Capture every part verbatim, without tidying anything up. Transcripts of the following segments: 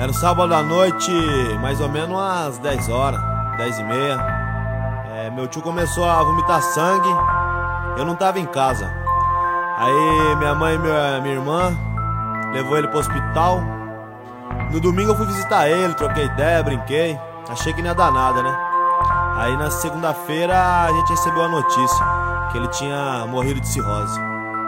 Era um sábado à noite, mais ou menos umas dez horas, dez e meia. É, meu tio começou a vomitar sangue, eu não tava em casa. Aí minha mãe e minha, minha irmã levou ele pro hospital. No domingo eu fui visitar ele, troquei ideia, brinquei. Achei que não ia dar nada, né? Aí na segunda-feira a gente recebeu a notícia que ele tinha morrido de cirrose.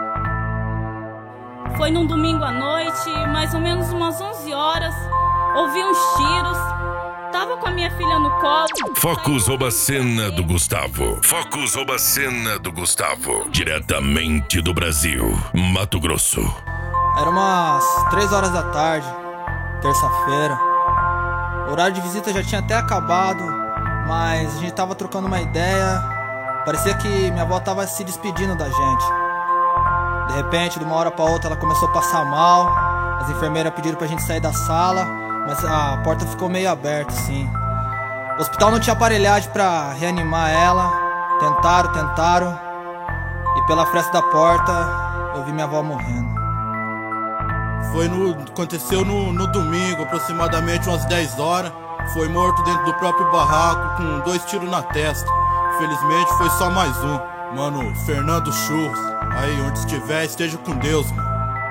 Foi num domingo à noite, mais ou menos umas onze horas. Ouvi uns tiros. Tava com a minha filha no colo. Focus rouba a cena do Gustavo. Focus rouba a cena do Gustavo. Diretamente do Brasil, Mato Grosso. Era umas três horas da tarde, terça-feira. O horário de visita já tinha até acabado, mas a gente tava trocando uma ideia. Parecia que minha avó tava se despedindo da gente. De repente, de uma hora pra outra, ela começou a passar mal. As enfermeiras pediram pra gente sair da sala, mas a porta ficou meio aberta, assim. O hospital não tinha aparelhagem pra reanimar ela. Tentaram, tentaram. E pela fresta da porta, eu vi minha avó morrendo. Foi no, aconteceu no, no domingo, aproximadamente umas dez horas. Foi morto dentro do próprio barraco, com dois tiros na testa. Felizmente foi só mais um. Mano, Fernando Churros. Aí, onde estiver, esteja com Deus, mano.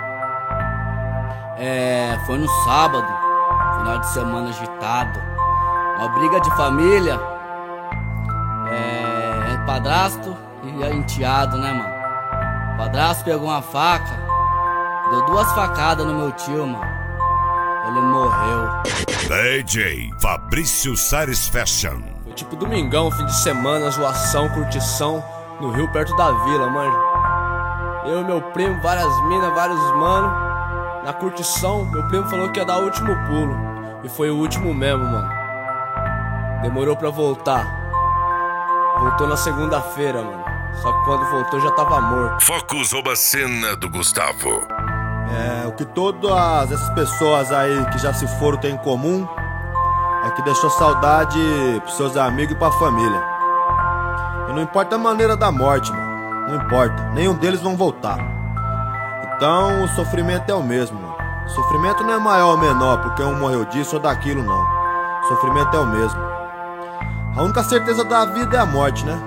É, foi no sábado, final de semana agitado. Uma briga de família. É, é padrasto e enteado, né, mano? O padrasto pegou uma faca, deu duas facadas no meu tio, mano. Ele morreu. D J Fabrício Satisfaction. Foi tipo domingão, fim de semana, zoação, curtição no rio perto da vila, manja. Eu e meu primo, várias minas, vários mano. Na curtição, meu primo falou que ia dar o último pulo. E foi o último mesmo, mano. Demorou pra voltar. Voltou na segunda-feira, mano. Só que quando voltou já tava morto. Focus rouba a cena do Gustavo. É, o que todas essas pessoas aí que já se foram têm em comum é que deixou saudade pros seus amigos e pra família. E não importa a maneira da morte, mano. Não importa, nenhum deles vão voltar. Então o sofrimento é o mesmo, mano. O sofrimento não é maior ou menor porque um morreu disso ou daquilo, não. O sofrimento é o mesmo. A única certeza da vida é a morte, né?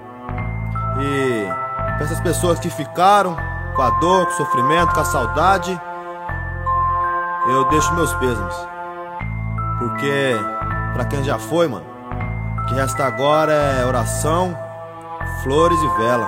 E pra essas pessoas que ficaram com a dor, com o sofrimento, com a saudade, eu deixo meus pêsames. Porque pra quem já foi, mano, o que resta agora é oração, flores e vela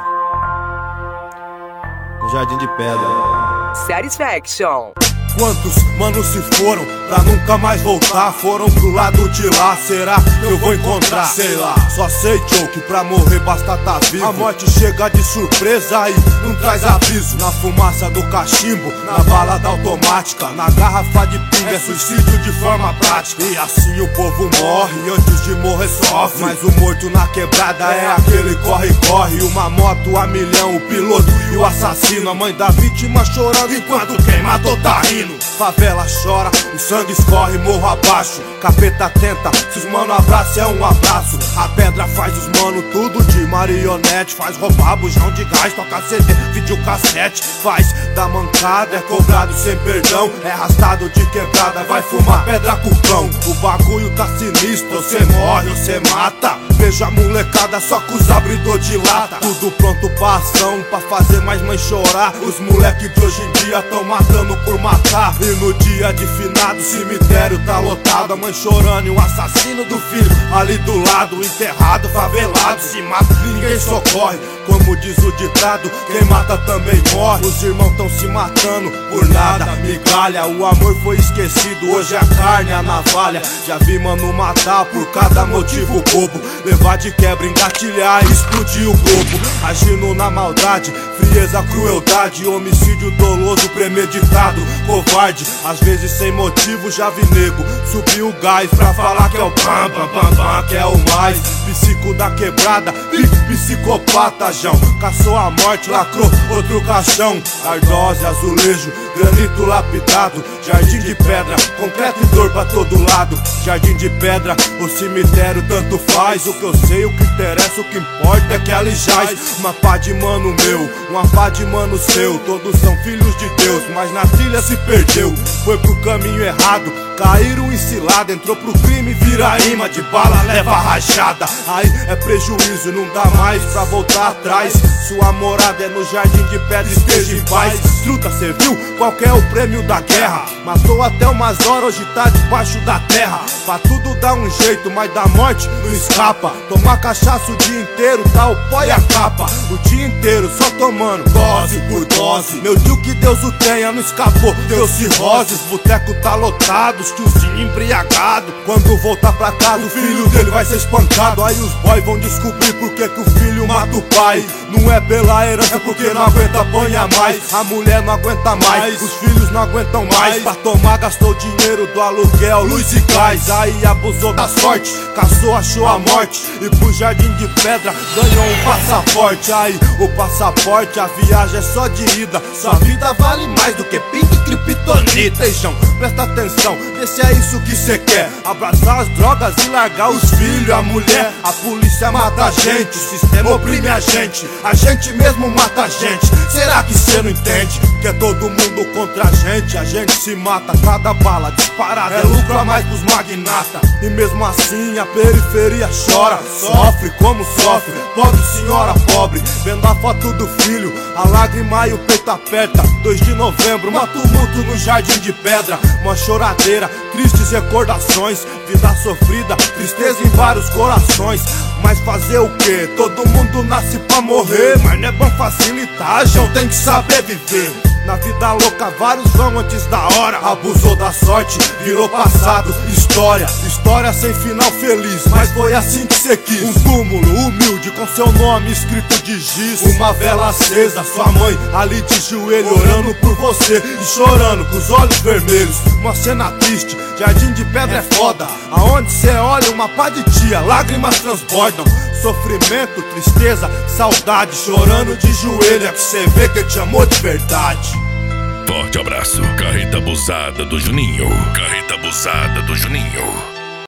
no Jardim de Pedra. Satisfaction. Quantos manos se foram pra nunca mais voltar? Foram pro lado de lá, será que eu vou encontrar? Sei lá, só sei, Joe, que pra morrer basta tá vivo. A morte chega de surpresa e não traz aviso. Na fumaça do cachimbo, na balada automática, na garrafa de pinga, é suicídio de forma prática. E assim o povo morre, e antes de morrer sofre. Mas o morto na quebrada é aquele corre-corre. Uma moto a milhão, o piloto e o assassino. A mãe da vítima chorando enquanto quem matou tá rindo. Favela chora, o sangue escorre morro abaixo. Capeta tenta, se os mano abraça é um abraço. A pedra faz os mano tudo de marionete. Faz roubar bujão de gás, toca C D, videocassete. Faz da mancada, é cobrado sem perdão. É arrastado de quebrada, vai fumar pedra com cão. O bagulho tá sinistro, cê morre ou cê mata. Veja a molecada só com os abridor de lata. Tudo pronto pra ação, pra fazer mais mãe chorar. Os moleque de hoje em dia tão matando por matar. E no dia de finado o cemitério tá lotado. A mãe chorando e o assassino do filho ali do lado. Enterrado, favelado, se mata, ninguém socorre. Como diz o ditado, quem mata também morre. Os irmãos tão se matando por nada, migalha. O amor foi esquecido, hoje a carne, a navalha. Já vi mano matar por cada motivo bobo. Levar de quebra, engatilhar e explodir o globo. Agindo na maldade, frieza, crueldade. Homicídio doloso, premeditado, covarde. Às vezes sem motivo já vi nego subir o gás pra falar que é o bam, bam, bam, bam, que é o mais. Psico da quebrada, psicopata, Jão. Caçou a morte, lacrou outro caixão. Ardose, azulejo, granito lapidado. Jardim de pedra, concreto e dor pra todo lado. Jardim de pedra, o cemitério tanto faz. O que eu sei, o que interessa, o que importa é que ali jaz uma pá de mano meu, uma pá de mano seu. Todos são filhos de Deus, mas na trilha se perdeu. Foi pro caminho errado, caíram em cilada. Entrou pro crime, vira imã de bala, leva rajada. Aí é prejuízo, não dá mais pra voltar atrás. Sua morada é no jardim de pedra, esteja em paz. Truta, cê viu qual que é o prêmio da guerra? Matou até umas horas, hoje tá debaixo da terra. Pra tudo dá um jeito, mas da morte não escapa. Tomar cachaça o dia inteiro, tá o pó e a capa. O dia inteiro só tomando, dose por dose. Meu tio, que Deus o tenha, não escapou, deu cirroses. Boteco tá lotado, os tiozinho embriagado. Quando voltar pra casa, o filho dele vai ser espancado. Aí os boys vão descobrir por que que o filho mata o pai. Não é pela herança, porque não aguenta apanhar mais. A mulher não aguenta mais, os filhos não aguentam mais. Pra tomar gastou dinheiro do aluguel, luz e gás. Aí abusou da sorte, caçou, achou a morte. E pro jardim de pedra ganhou um passaporte. Aí o passaporte, a viagem é só de ida. Sua vida vale mais do que pinto e criptonita. Ejão, presta atenção, vê se é isso que cê quer. Abraçar as drogas e largar os filhos, a mulher. A polícia mata a gente, o sistema oprime a gente. A gente mesmo mata a gente. Será que cê não entende? Que é todo mundo contra a gente. A gente se mata, cada bala disparada é lucro a mais pros magnata. E mesmo assim a periferia chora, sofre como sofre, pobre senhora pobre. Vendo a foto do filho, a lágrima e o peito aperta. dois de novembro, mó tumulto no jardim de pedra. Uma choradeira, tristes recordações. Vida sofrida, tristeza em vários corações. Mas fazer o quê? Todo mundo nasce pra morrer, mas não é bom facilitar, João tem que saber viver. Na vida louca vários vão antes da hora. Abusou da sorte, virou passado, história. História sem final feliz, mas foi assim que cê quis. Um túmulo humilde com seu nome escrito de giz. Uma vela acesa, sua mãe ali de joelho orando por você e chorando com os olhos vermelhos. Uma cena triste, jardim de pedra é foda. Aonde cê olha uma pá de tia, lágrimas transbordam. Sofrimento, tristeza, saudade, chorando de joelho é que cê vê que te amou de verdade. Forte abraço, Carreta Abusada do Juninho. Carreta Abusada do Juninho.